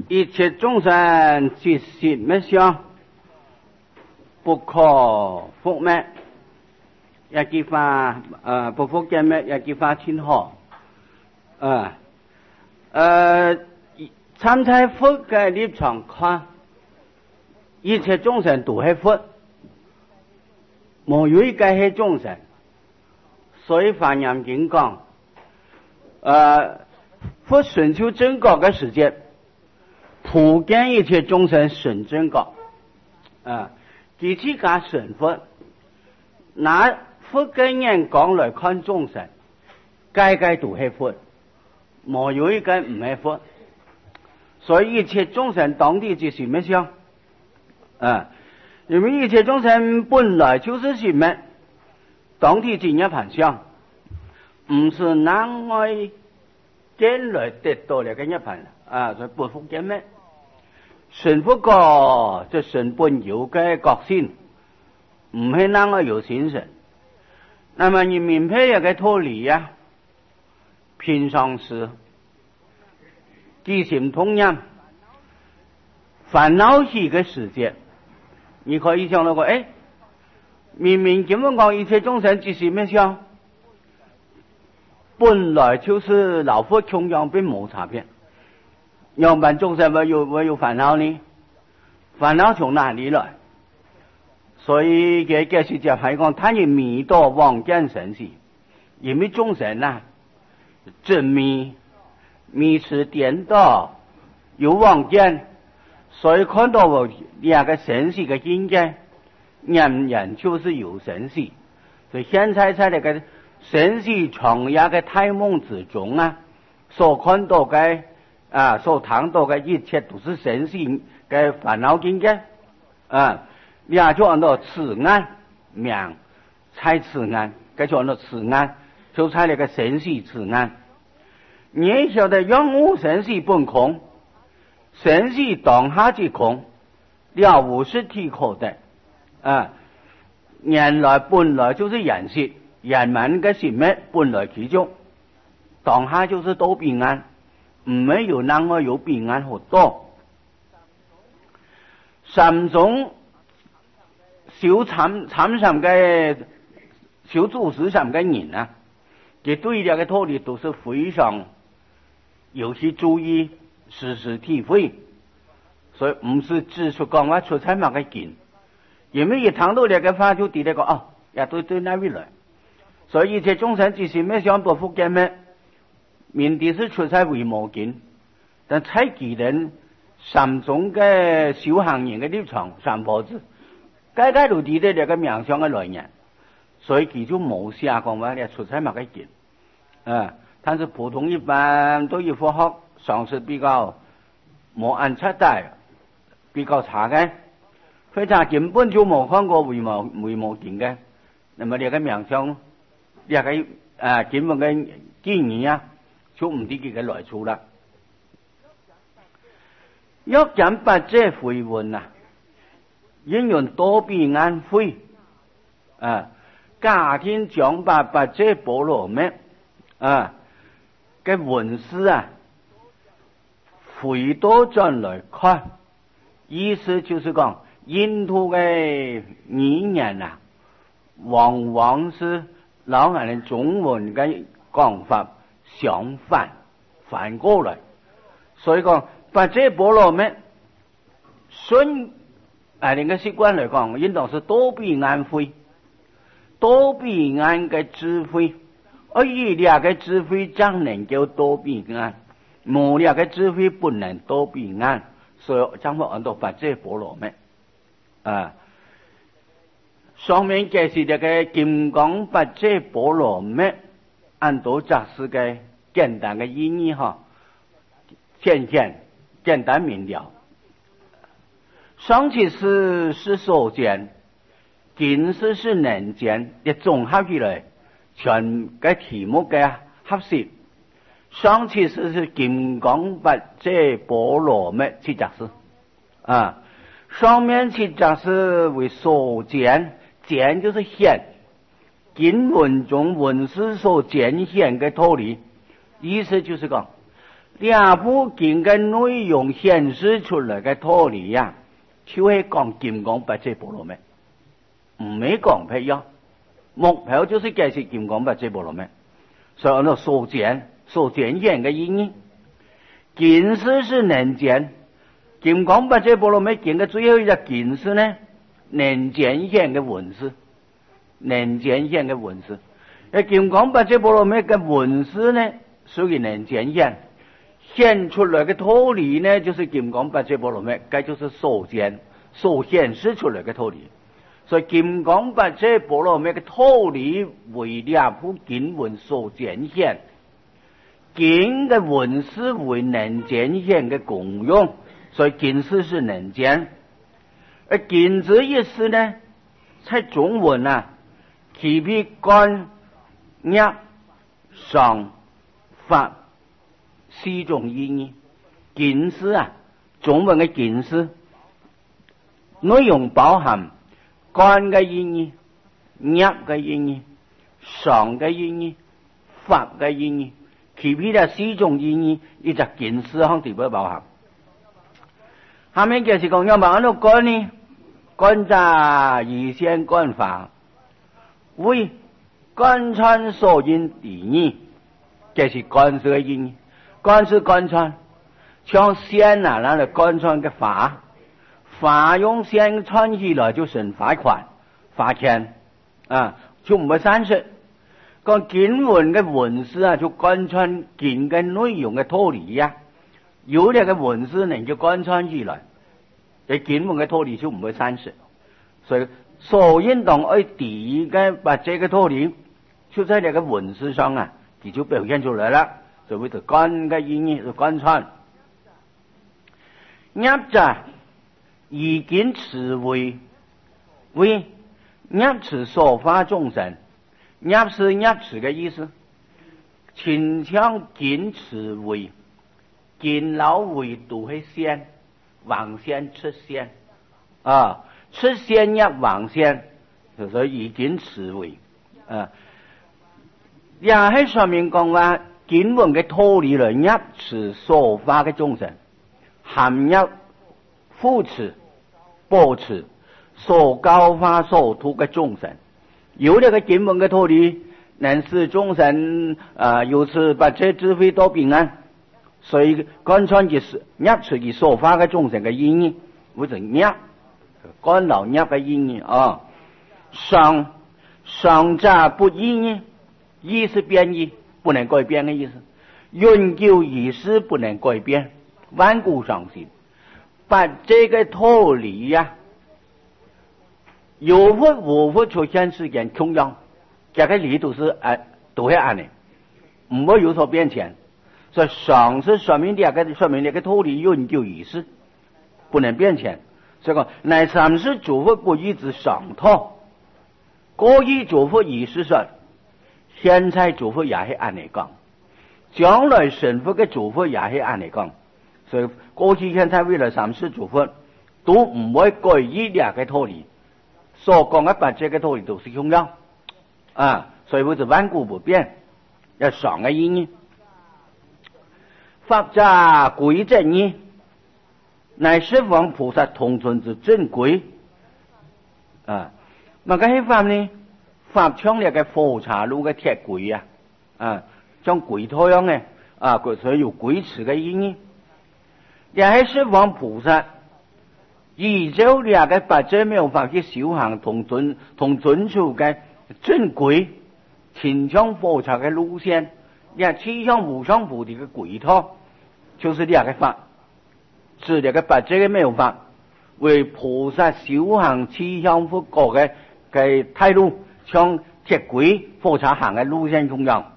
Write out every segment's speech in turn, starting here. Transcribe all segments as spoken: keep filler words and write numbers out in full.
一切众生即是灭相，不可復滅。一句話誒不復見滅，一句話挺好。誒誒，站在佛嘅立場看，一切眾生都係佛，冇有一個係眾生。所以華嚴經講，誒佛尋求正覺嘅時節，普見一切眾生尋正覺。啊，自己家尋佛，拿佛嘅眼光來看眾生，個個都係佛，冇有一個唔係佛。所以一切眾生當地就是滅相。啊，因為一切眾生本來就是是滅，當地就涅槃相，唔是人愛見來得到嚟嘅涅槃啊，所以不復見滅。神不過就神本有嘅覺性，唔係人愛有心神。那麼你明白一個道理啊，平常時起心動念煩惱起嘅時節，你可以想到過，誒，明明咁樣講，一切眾生即是滅相，本來就是老佛窮樣並冇差別。要不然眾生會有會有煩惱呢？煩惱從哪裡來？所以嘅嘅是就係講，他以迷多妄見神識，因為眾生啊，執迷迷失顛倒，有妄見，所以看到我兩個神識嘅境界，人人就是有神識。所以現在在那個神識創業嘅大夢之中啊，所看到嘅啊，所談到嘅一切都是神識嘅煩惱境界啊。你就按照此案名猜此案，該就按照此案就猜那個神識此案。你曉得用無神識本空，神識當下即空，了無實體可得啊。原來本來就是現實，人們嘅心滅本來其中，當下就是都平安，唔係有能夠有平安好多。三種小參參禪嘅小祖師上嘅人啊，佢對呢個道理都是非常有些注意，時時體會，所以唔是只出講話出參乜嘅見，因為一談到呢個話就第一個哦，也對對那位來，所以一切眾生即是滅相不復見滅，面的是出參為無見，但猜其人三種嘅小行人嘅立場三婆子。該該都睇到這個名相嘅來源，所以佢就冇寫講話你出差乜嘅見啊。但是普通一般對於佛學常識比較冇按出帶，比較差嘅，非常根本就冇看過為無為無見嘅。那麼呢個名相，呢個啊根本嘅建議啊，就唔知佢嘅來處啦。要講八者回文啊。應用多比安慧啊，家庭講八八者波羅蜜啊嘅文字啊，回多轉來看，意思就是講印度嘅語言啊，往往是老人的中文嘅講法相反，反過來，所以講八者波羅蜜順。啊，另個習慣來講，應當是多比安慧，多比安嘅智慧，而以兩個智慧將能夠多比安，冇兩個智慧不能多比安，所以將會按到八者波羅蜜啊。上面解釋這個金剛八者波羅蜜，按到則是個簡單嘅意義哈，淺顯簡單明了。上其是是所見，見是是能見，一綜合起來，全個題目嘅合適。上其是是金剛八者波羅蜜七則是啊，上面七則是為所見，見就是顯，經文中文字所見顯嘅道理，意思就是講， 两部经嘅內容顯示出來嘅道理呀，就係講金剛不遮波羅蜜，唔係講譬如目標就是解釋金剛不遮波羅蜜，所以按照所見所見現嘅意義，見思是能見，金剛不遮波羅蜜見嘅最後一個見思呢，能見現嘅文字，能見現嘅文字，而金剛不遮波羅蜜嘅文字呢，屬於能見現。顯出來嘅道理呢，就是金剛不遮波羅蜜，該就是所見所顯示出來嘅道理。所以金剛不遮波羅蜜嘅道理為兩部經文所展現，經嘅文字為能展現嘅功用，所以經字是能見。而經字意思呢，在中文啊，其別干、押、上、法四種意義。經字啊，中文嘅經字內容包含干嘅意義、押嘅意義、上嘅意義、法嘅意義，其別嘅四種意義，一隻經字喺地邊包含。下面就是講要按照干呢，干在以先干法，為干穿所應第二，就是干字嘅意義。干是干穿，像線啊，那嚟干穿嘅法，法用線穿起來就成法款、法權啊，就唔會散失。講經文嘅文字啊，就干穿經嘅內容嘅道理呀。有啲嘅文字能夠干穿起來，你經文嘅道理就唔會散失。所以所應當愛第嘅把這個道理，就在呢個文字上啊，佢就表現出來了。就會就干嘅意義就干穿，押者以經詞為為押詞所發眾生，押是押詞嘅意思，傾向經詞為經老為都係先往先出先啊，出先押往先，所以以經詞為啊，也喺上面講話。經文嘅道理來押詞所發嘅眾生，含押副詞、補詞所教化所圖嘅眾生，有呢個經文嘅道理，能使眾生啊由此不遮智慧多平安。所以干穿嘅押詞嘅所發嘅眾生嘅意義，或者押干擾押嘅意義啊。上上者不意義，意是變異。不能改變的意思，永久意思不能改變，萬古常新。把這個道理呀、啊，有佛無佛出現時間同樣，這個理都是啊，都係安的，唔會有所變遷。所以上是說明這個說明這個道理永久意思不能變遷。所以講乃三世諸佛不一之上套，過去諸佛意思說。現在諸佛也係按嚟講，將來成佛嘅諸佛也係按嚟講，所以過去現在未來三世諸佛都唔會改依兩個道理，所講嘅八這個道理都是同樣啊，所以會是萬古不變，有上嘅意義。法者歸正義，乃十方菩薩同尊之正軌啊，乜嘅法呢？法槍呢個火柴路嘅鐵軌啊，啊，像軌套樣嘅啊，所以有軌詞嘅意義。也係十方菩薩依照呢個八遮妙法嘅修行同遵同遵守嘅正軌，前向火柴嘅路線，也趨向無上菩提嘅軌套，就是呢個法，是呢個八遮嘅妙法，為菩薩修行趨向佛果嘅嘅態度。像鐵軌火柴行嘅路線同樣，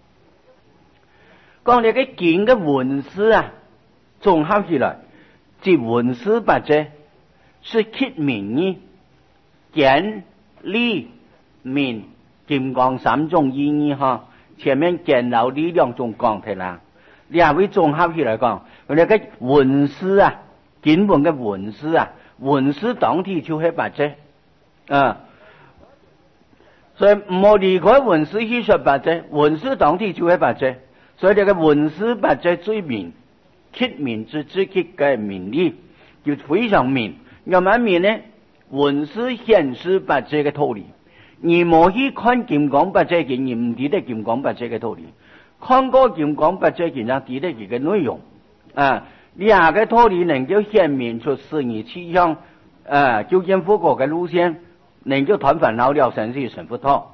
講你嘅經嘅文字啊，綜合起來，即文字八遮是揭明義、見、理、明、金剛三種意義哈。前面見到呢兩種講題啦，兩位綜合起來講，我哋嘅文字啊，經文嘅文字啊，文字當體就係八遮啊。所以唔好離開文字去說八遮，文字當體就係八遮。 所以这个文思八者最明，คิด明之知คิด嘅明理，就非常明。咁樣明呢，文思顯示八者嘅道理。而無去看金剛八者件，而唔知得金剛八者嘅道理。看過金剛八者件，就知得佢嘅內容。啊，兩個道理能夠顯明出事義氣象，啊，究竟佛果嘅路線，能夠斷煩惱了生死成佛道。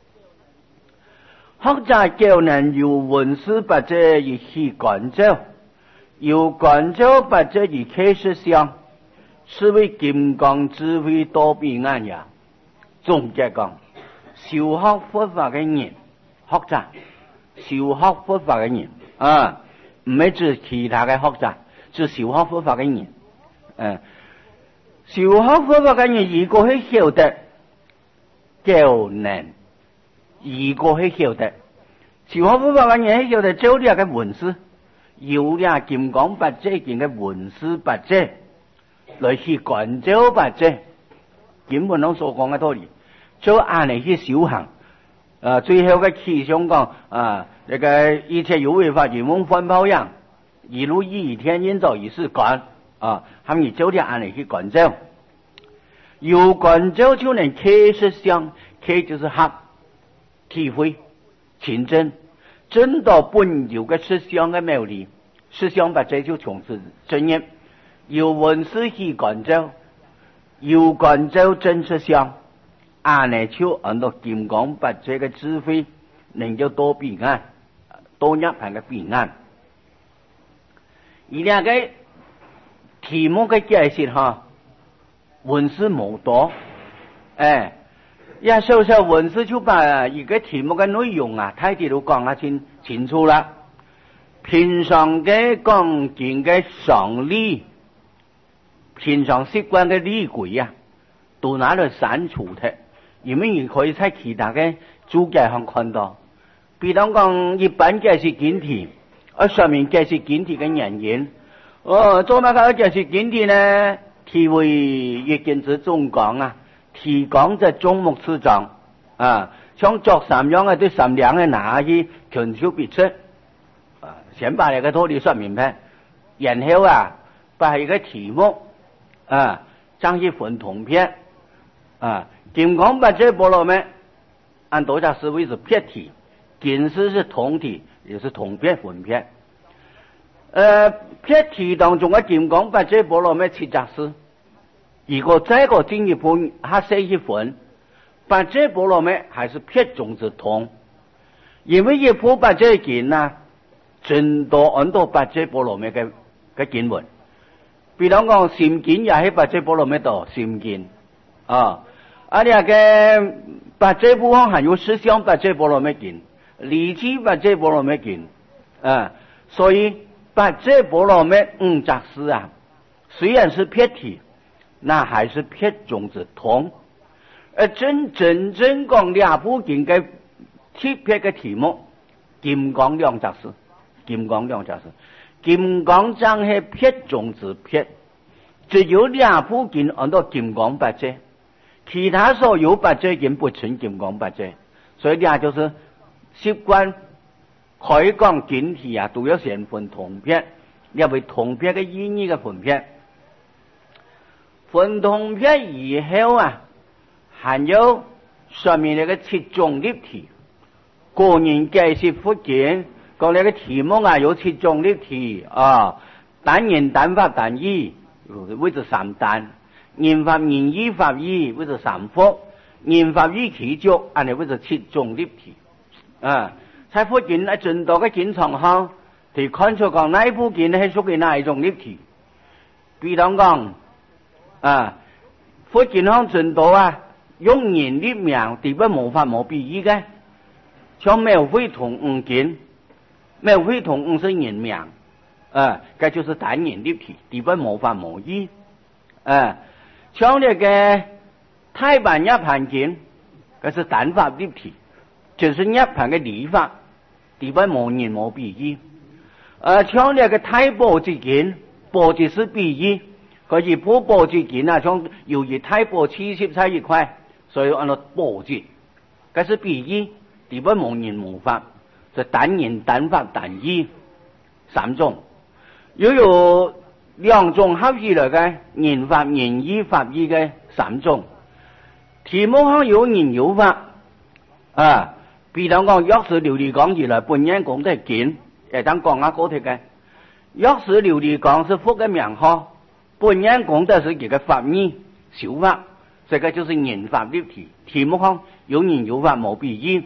學者教人由文思八者而去觀照，由觀照八者而開實相，是為金剛智慧多彼岸也。總結講，修學佛法嘅人，學者修學佛法嘅人啊，唔係指其他嘅學者，指修學佛法嘅人。誒、啊，修學佛法嘅人，如果係曉得教人，如果係曉得。修學佛法嘅人曉得照呢個文思，有呢金剛八者件嘅文思八者來去觀照八者，根本上所講嘅道理，就按嚟去修行。啊，最後嘅氣象講啊，呢、這個一切有為法如夢幻泡影，一如一天應照一時觀啊，他們就啲按嚟去觀照，有觀照就能開實相，開就是合體會。清真，真到本有嘅實相嘅妙理，實相八者就從此真業。由文思去觀照，由觀照真實相，按呢就按到金剛八者嘅智慧，能夠多彼岸，多入行嘅彼岸。而兩個題目嘅解釋哈，文思無多，誒。呀，所以說文思就把一個題目嘅內容啊，大體都講得清清楚啦。平常嘅講經嘅常理，平常習慣嘅理據啊，都拿來刪除嘅，因為你可以喺其他嘅注解上看到。比如講一般解釋經題，而上面解釋經題嘅原因，哦，做乜嘅解釋經題呢？題為越經之總講啊。提講就總目次章啊，像作三樣嘅對三兩嘅拿去全球別出啊，先把呢個道理說明白，然後啊把一個題目啊將去分同篇啊，金剛八者波羅蜜按道家思維是撇題，經師是同題，也是同篇分篇。呃，撇題當中嘅金剛八者波羅蜜七雜事。如果再個進一步還寫一份，八者波羅蜜還是撇中之同，因為一部八者經啊，真多很多八者波羅蜜嘅嘅經文，比如講心經也係八者波羅蜜度心經啊，啊呢個八者部方還有實相八者波羅蜜經，理智八者波羅蜜經啊，所以八者波羅蜜五雜事啊，雖然是撇題。那還是撇中之同，而真真正講兩部經嘅特別嘅題目，金剛兩雜事，金剛兩雜事，金剛章係撇中之撇，只有兩部經按到金剛八者，其他所有八者經不成金剛八者，所以呢就是習慣可以講經題啊，都要先分同篇，因為同篇嘅意義嘅分篇。分同篇以後啊，還有上面那個七種立體，個人解釋佛經，講那個題目啊有七種立體啊，單言單法單義，為之三單；言法言義法義，為之三法；言法義其足，按呢為之七種立體啊。在佛經啊，真多嘅經場上，就看出講哪一部經係屬於哪一種立體，比如講。啊，佛經上真多啊，用言立名，地不無法無比喻嘅，像妙慧同五經，妙慧同五是言名，啊，這就是單言立體，地不無法無喻，啊，像那個太白涅槃經，這是單法立體，就是涅槃嘅理法，地不無言無比喻，啊，像那個太波之經，波即是比喻。可以波波之經啊，像由於太波七十在一塊，所以按照波字，這是比喻，地不無言無法。 这单言、单法、单义三种，又有两种合起来嘅言法、言义、法义嘅三种。题目上有言有法啊，比如讲药师琉璃讲起来，本人讲得紧，也当讲下嗰條嘅。藥師琉璃講是佛嘅名號，本人講的是佢嘅法義小法，這個就是言法的題。題目上有言有法冇必義，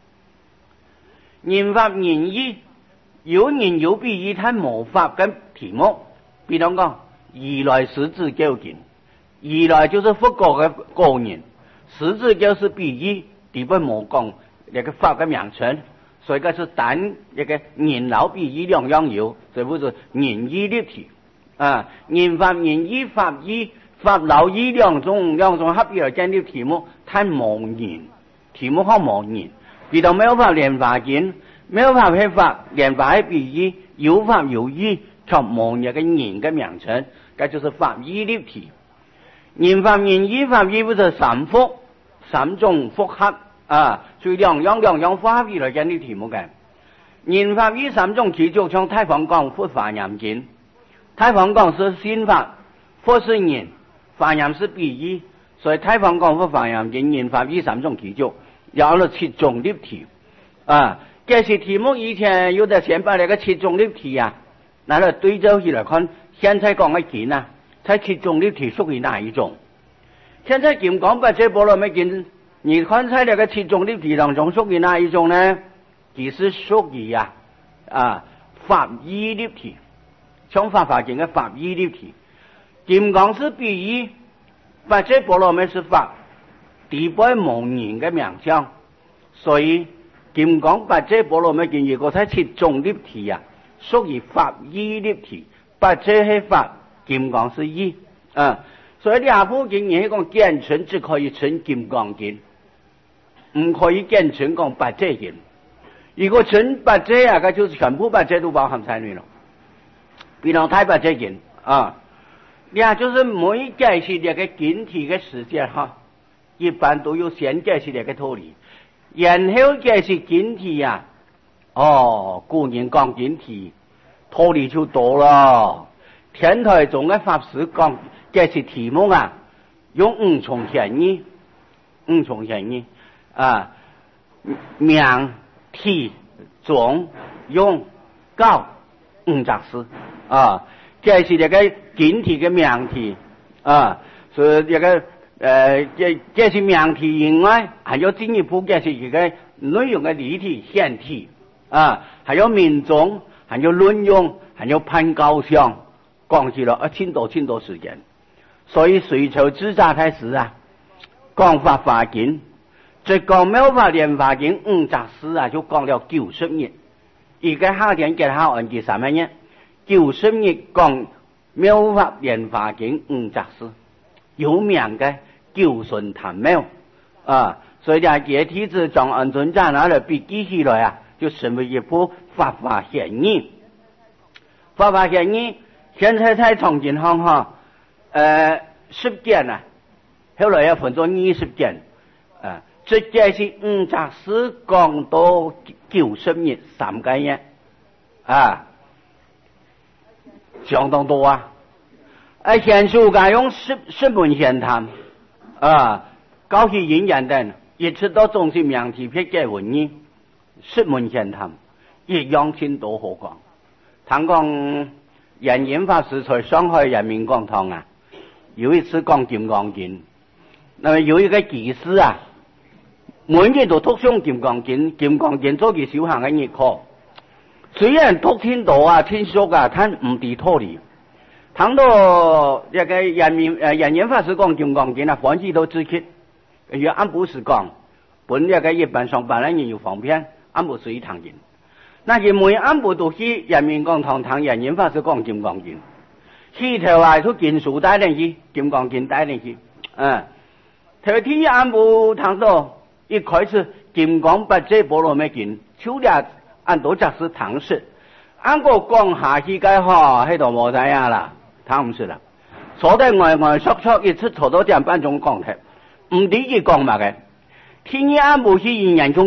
言法言義有言有必義，它冇法嘅題目。比如講如來十字教經，如來就是佛國嘅個人，十字教是必義，地本冇講一個法嘅名稱。所以個是單一個言老必義兩樣有，這不是言義的題啊。言法言義法義法老義兩種兩種合起來建的題目，它冇言，題目好冇言。比如沒有法蓮華經，沒有法係法，蓮華係必義，有法有義，卻冇一個言嘅名稱，這就是法義的題。言法言義法義不是三複，三種複合。啊，所以兩樣兩樣複合起來建啲題目嘅。言法義三種其中，像太房講佛華嚴經，太房講是心法，佛是言，華嚴是必義，所以太房講佛華嚴經言法義三種其中，有了七種的題啊。這些題目以前有得先把那個七種的題啊，拿來對照起來看，現在講嘅經啊，才七種的題屬於哪一種？現在經講八遮波羅蜜經。你看在那個七種的題當中屬於哪一種呢？其實屬於啊啊法義的題，像法華經嘅法義的題。金剛是必義，八遮波羅蜜是法，地位無言嘅名相。所以金剛八遮波羅蜜經如果在七種的題啊，屬於法義的題，八遮係法，金剛是義啊。所以兩部經你講簡稱只可以稱金剛經。唔可以簡稱講八遮經，如果稱八遮啊，佢就是全部八遮都包含在內咯。比如太八遮經啊，你看就是每解釋一個經題嘅時間哈，一般都有先解釋一個道理，然後解釋經題啊，哦，古人講經題道理就多咯。天台宗嘅法師講解釋題目啊，用五重顯義，五重顯義。啊，名題總用教五雜事啊，這是這個經題嘅名題啊，所以這個呃，這這是名題以外，還有進一步這是一個內容嘅理題顯題啊，還有民眾，還有論用，還有判高相，講起了啊，千多千多時間，所以隋朝自在太師啊，講法華經。這講妙法蓮華經五雜事啊，就講了九十日。而家夏天結考按幾三萬日，九十日講妙法蓮華經五雜事，有名嘅九順談妙啊。所以呢，這題子將按准章拿來筆記起來啊，就成為一部法華顯義。法華顯義現在在重慶行哈，呃，十件啊，後來要分作二十件啊。這件是五雜事講到九十日三個月啊，相當多啊！而現書家用十十門閒談啊，高起引言等，一直到中心名題撇嘅文義，十門閒談一樣千多可講。談講圓瑛法師在上海人民講堂啊，有一次講金剛經，那麼有一個技師啊。每日都讀上金剛經，金剛經做佢小行嘅日課。雖然讀聽到啊、聽說啊，他唔知道理。談到一個人民誒人員法師講金剛經啊，翻譯到自己，如安布斯講，本一個一般上班人有方便，安布斯一堂經。那佢每安布都去人民講堂談人員法師講金剛經，去頭啊都經書帶領去，金剛經帶領去，嗯，頭天安布談到。一開始金剛八遮波羅蜜經，抽倆按多雜事唐詩，按個講下去嘅哈，喺度冇睇下啦，唐唔識啦。坐喺外外縮縮，一直坐到點半鐘講題，唔知佢講乜嘅。天一按部去演講中央，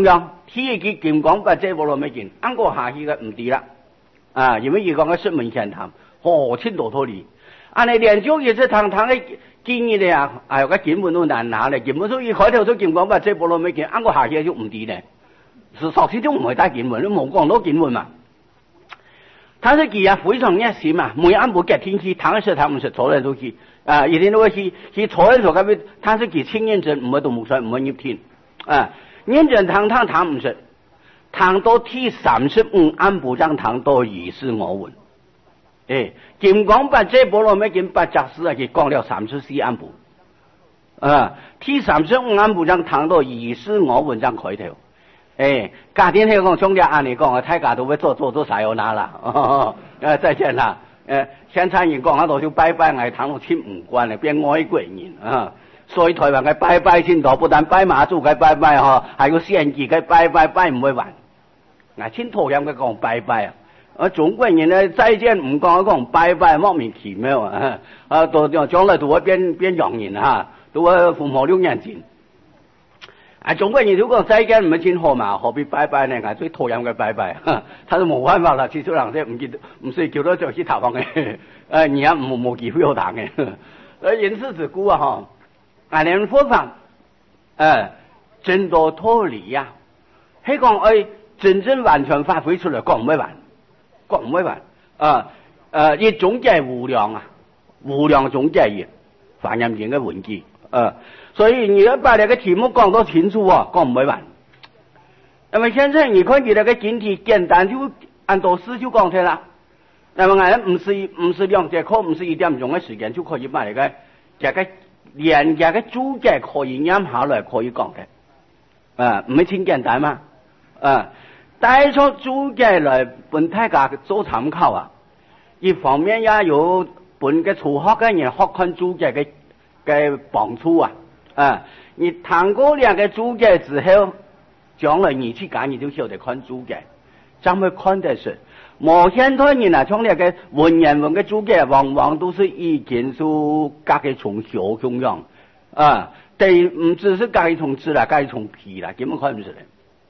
天嘅金剛八遮波羅蜜見，啱過下去嘅唔啲啦，啊，因為而講嘅說明前談，何千多套理，按你連續亦是堂堂嘅建議咧啊，哎個根本都難拿咧，根本所以開頭都金剛八遮波羅蜜見，啱過下去就唔啲咧，是索性都唔會帶根本，都冇講到根本嘛。他是佢啊非常熱心嘛，每安部嘅天氣，堂嘅時他們是坐喺度去，啊，一定都會去去坐喺度嗰邊，他是佢清認真，唔會到木水，唔會入天，啊。認真堂堂堂唔識，堂到第三十五安部章堂到二是我聞，誒，金剛八遮波羅蜜經八集師啊，佢講了三十四安部，啊，第三十五安部章堂到二是我聞章開頭，誒，家庭嚟講，兄弟按你講啊，大家都會做做做啥有拿啦，哦，誒，再見啦，誒，現在人講啊，都就拜拜嗌堂到親唔慣咧，變外國人啊。所以台灣嘅拜拜先多，不但拜媽祖嘅拜拜嗬，還有獻祭嘅拜拜，拜唔會完。嗱，千討厭嘅講拜拜啊！啊，中國人咧再見唔講講拜拜，莫名其妙啊！啊，到將來都會變變洋人嚇，都會父母六年前。啊，中國人如果再見唔係真好嘛，何必拜拜呢？係最討厭嘅拜拜，他都冇辦法啦。至少人哋唔記得唔需叫到就去投放嘅，誒，而家冇冇機會好談嘅。誒，因此自古啊，嗬。啊！連佛法，誒、呃，真多道理呀！係講誒，真正完全發揮出來，講唔會完，講唔會完。啊、呃、誒，一種嘅無量啊，無量種嘅嘢，梵音經嘅文字，啊，所以你要把呢個題目講到清楚啊，講唔會完。那麼現在你看佢那個經題簡單就按照詩就講出啦。那麼俺唔是唔是兩節課，唔是一點鐘嘅時間就可以把呢個這個。連家嘅主嘅可以啱下來可以講嘅，啊，唔係真簡單嘛，啊，帶出主嘅來本大家做參考啊，一方面也有本嘅初學嘅人學看主嘅嘅嘅幫助啊，啊，你談過兩個主嘅之後，將來你去講你就曉得看主嘅，怎麼看的是？冇現代人啊，從那個文言文嘅主嘅，往往都是以前數隔嘅從小供養啊，對，唔只是隔一從字啦，隔一從皮啦，根本看唔出來。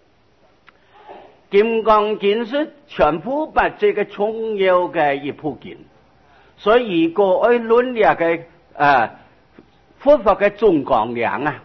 金剛經是全部把這個重要嘅一部經，所以如果愛論呢個啊佛法嘅總綱領啊，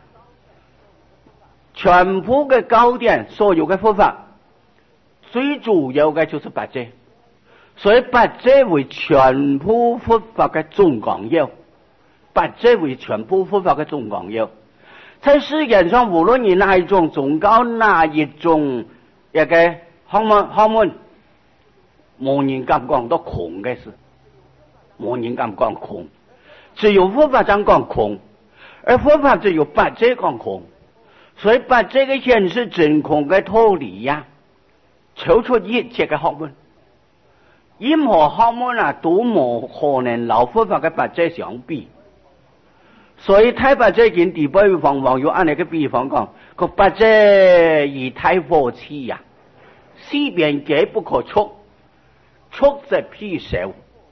全部嘅經典，所有嘅佛法。最主要嘅就是八遮，所以八遮為全部佛法嘅總綱要，八遮為全部佛法嘅總綱要。在世界上，無論你哪一種宗教，哪一種一個學問學問，冇人敢講到空嘅事，冇人敢講空，只有佛法講講空，而佛法只有八遮講空，所以八遮嘅顯示真空嘅道理呀。抽出一切嘅學問，任何學問啊都冇可能老佛法嘅八遮相比，所以太八遮經第八方往有按呢個比方講，個八遮以太火氣呀，四邊皆不可觸，觸則必受。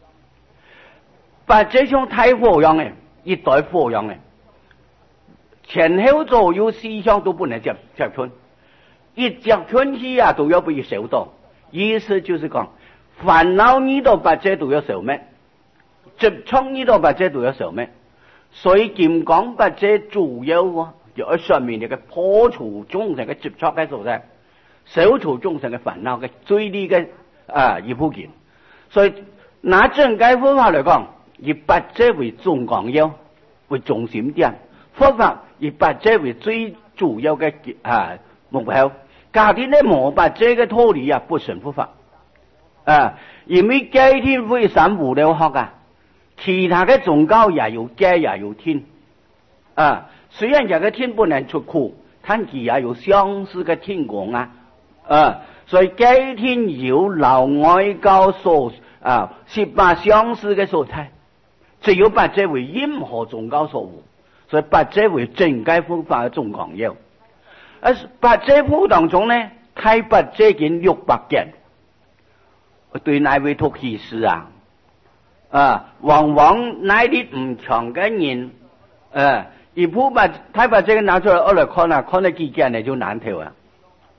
八遮像太火一樣嘅，一袋火一樣嘅，前後左右四項都不能接接觸。一接春氣啊，都要被受到，意思就是講，煩惱呢度八遮都要受滅，執觸呢度八遮都要受滅，所以金剛八遮主要啊，就喺上面呢個破除眾生嘅執觸嘅所在，消除眾生嘅煩惱嘅最利嘅啊一部經，所以拿整個佛法嚟講，以八遮為總綱要，為中心點，佛法以八遮為最主要嘅啊目標。家庭呢冇八遮嘅道理啊，不成佛法啊！因為家庭為三無了學啊，其他嘅宗教也有家也有天啊。雖然這個天不能出苦，但佢也有相似嘅天光啊啊！所以家庭有老外教所啊，十八相似嘅所在，只有八遮為任何宗教所無，所以八遮為整個佛法嘅總綱要。而八遮部當中呢，太八遮經六百件，對那位讀起師啊，啊，往往那啲唔強嘅人，誒、啊，一部把太八遮經拿出來，我來看啊，看了幾件呢就難睇啊，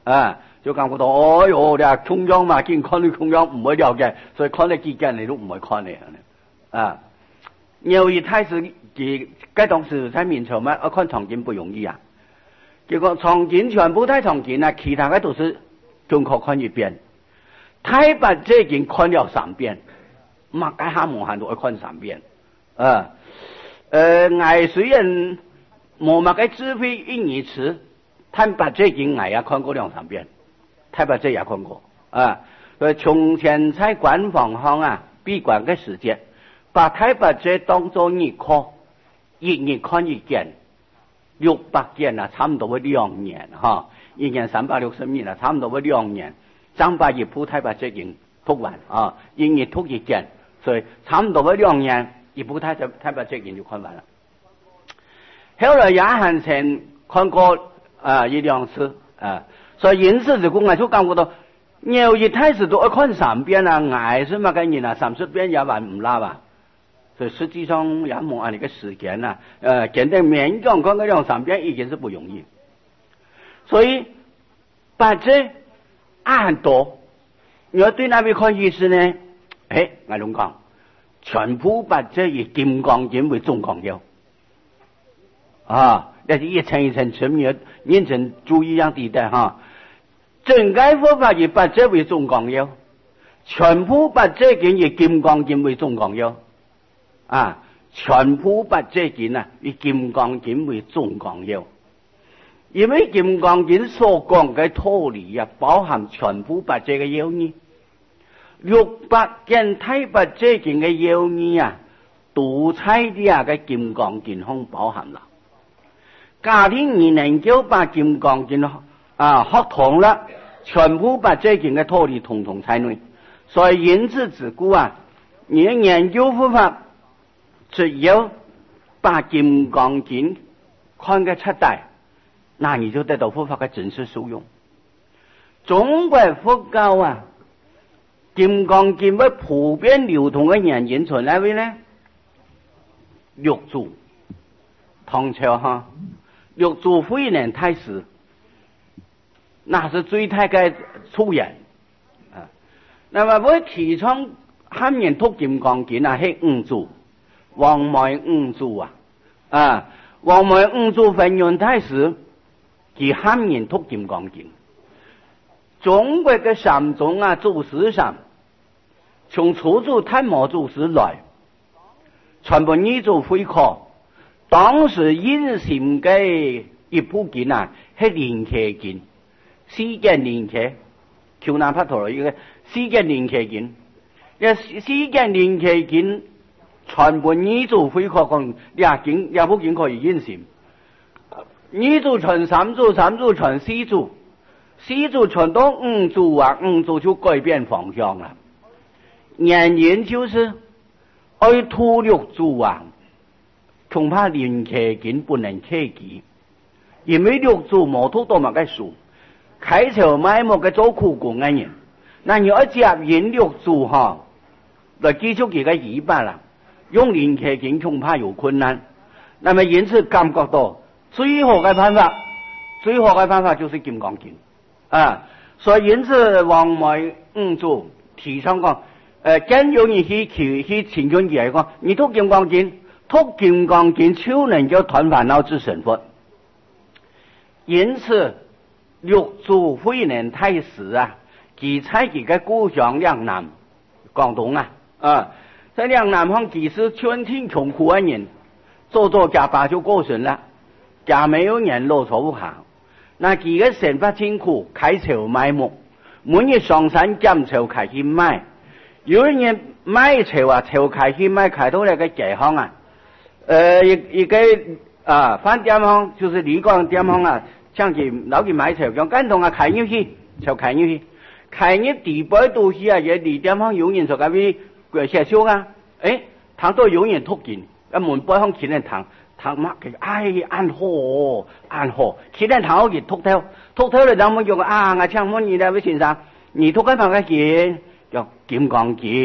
啊，就感覺到，哦喲，你話中央嘛，見看你中央唔會了解，所以看你幾件你都唔會看你啊。nhiều一開始佢該當時在明朝嘛，我看長經不容易啊。結果長經全部睇長經啊，其他嘅都是中國看一遍，太白這經看了三遍，嘛該下無限都要看三遍啊。呃，我雖然冇乜嘅智慧英語詞，太白這經我也看過兩三遍，太白這也看過啊。所以從前在官房行啊，閉館嘅時間。把太白這當作一課，一年看一件，六百件啊，差唔多會兩年哈，一年三百六十年啊，差唔多會兩年。張八一部太白這經讀完啊，一年讀一件，所以差唔多會兩年，一部太白太白這經就看完了。後來也還曾看過啊一兩次啊，所以因此就講我就感覺到，nhiều一開始都要看三遍啊，捱是乜嘅人啊，三十遍也還唔拉吧。所以實際上也冇按你個時間啊，呃，簡單勉強看個兩三遍已經是不容易。所以八字按多，你要對那邊看意思呢？誒，我咁講，全部八字以金剛經為總綱要啊，那是一層一層層面認真注意樣地帶哈。整個佛法以八字為總綱要，全部八字經以金剛經為總綱要。啊，全部八字經啊，以金剛經為總綱要，因為金剛經所講嘅道理啊，包含全部八字嘅要義。六百件太八字經嘅要義啊，都喺啲啊嘅金剛經中包含啦。家庭你能夠把金剛經啊學通啦，全部八字經嘅道理統統在內。所以因此自古啊，你研究佛法。只要把金剛經看個出來，那你就得到佛法的真實受用。中國佛教啊，金剛經為普遍流通的原因在哪位呢？六祖，唐朝哈，六祖慧能太師，那是最大的出現啊。那麼我提倡漢人讀金剛經啊，係五祖。黃梅五祖啊，啊，黃梅五祖弘揚太師，佢漢人讀金剛經。中國嘅三宗啊，祖師上，從初祖太摩祖師來，全部二祖會考。當時印禪嘅一部經啊，係連伽經，四件連伽，橋南帕陀一個四件連伽經，一四件連伽經。全部二祖會考講兩經兩部經可以印禪，二祖傳三祖，三祖傳四祖，四祖傳到五祖啊，五祖就改變方向了。原因就是愛圖六祖啊，恐怕連伽經不能契機，因為六祖冇讀多麼個書，開朝埋沒個做苦工嘅人，那你要接引六祖哈，來繼續佢嘅尾巴啦。用連伽經恐怕有困難，那麼因此感覺到最好的辦法，最好的辦法就是金剛經啊。所以因此黃梅五祖提倡講，呃，更有人去去去請求佢嚟講，你讀金剛經，讀金剛經就能夠斷煩惱至成佛。因此六祖慧能太師啊，佢在佢嘅故鄉嶺南廣東啊啊。在兩南方幾時全天窮苦的人，做做家爸就過身了，家沒有人落手下，那幾個生活辛苦，開朝賣木，每日上山撿草開去賣，有人賣草啊，草開去賣，開到那個街巷啊，呃一一個啊飯店行就是旅館店行啊，像佢老去買草，用感動啊開入去，就開入去，開入地擺都是啊，也旅店行有人就咁樣。寫書啊，誒，睇到有人讀經，一門背向前人睇，睇乜嘅？哎，按好，按好，前人睇好佢讀透，讀透了，然後用啊，我請問你呢位先生，你讀緊乜嘅經？叫金剛經，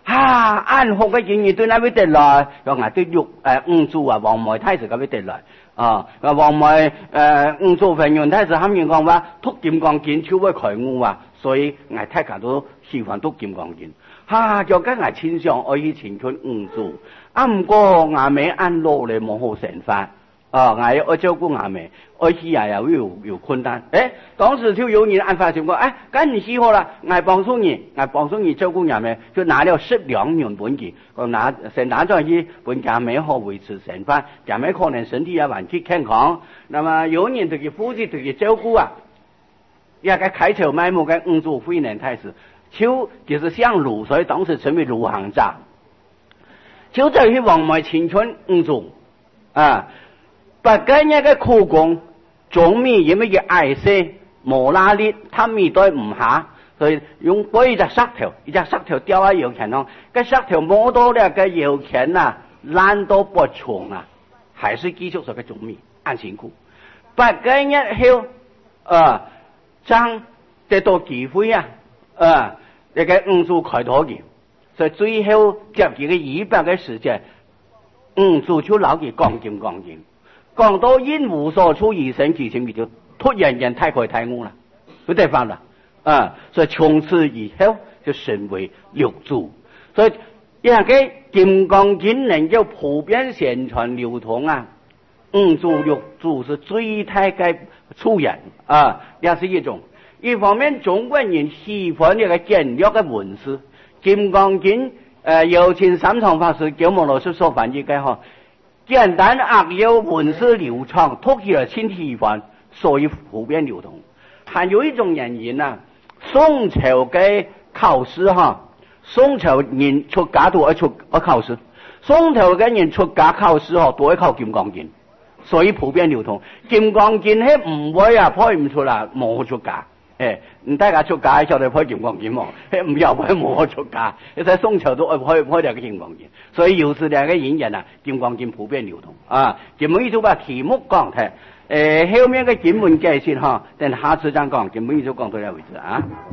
啊，按好嘅建議對那邊得來，又挨對六誒五祖啊，黃梅太子嗰邊得來啊，黃梅誒五祖份元太子喊人講話，讀金剛經超會開悟啊，所以挨大家都喜歡讀金剛經。哈，就跟挨親上愛去青春五祖，啊唔過挨尾按落嚟冇好成法。啊！我要照顧阿妹，我去也有有有困難。誒，當時就有人按法情況，誒，咁你死好啦，我幫助你，我幫助你照顧阿妹，就拿了十兩元本錢，我拿先拿咗去本阿妹好維持生活，阿妹可能身體也還去健康。那麼有人就去負責就去照顧啊，也個開頭賣木嘅五祖慧能太子，就就是像魯，所以當時稱為魯行者，就在於黃梅青春五祖啊。把今日嘅苦工總面因為嘅愛惜無拉力，他面對唔下，所以用嗰一隻石頭，一隻石頭掉喺油鉗上，個石頭摸到咧個油鉗啊，爛到不重啊，還是繼續做個總面，按辛苦。把今日後，啊，將得到機會啊，啊，呢個五祖開拓嘅，所以最後接幾個一百個時間，五祖就老嘅講經講經。講到因無所處而生其情，就突然間太開太悟了，不得法了啊！所以從此以後就成為六祖。所以一個金剛經能夠普遍宣傳流通啊，五祖六祖是最大嘅出現啊，也是一種。一方面中國人喜歡一個簡約嘅文字，金剛經誒有請三藏法師給我們老師所翻譯嘅嗬。簡單扼要，文字流暢，讀起來輕喜歡，所以普遍流通。還有一種原因啊，宋朝嘅考試哈，宋朝人出家都愛出愛考試，宋朝嘅人出家考試嗬都愛考金剛經，所以普遍流通。金剛經係唔會啊派唔出來冇出家，誒，唔大家出家就嚟派金剛經喎，係唔有派冇出家，你睇宋朝都愛派派兩個金剛經。所以有時兩個引人啊，金剛經普遍流通啊。今日呢就把題目講睇，誒、呃、後面嘅經文介紹哈，等下次再講，今日呢就講到呢為止啊。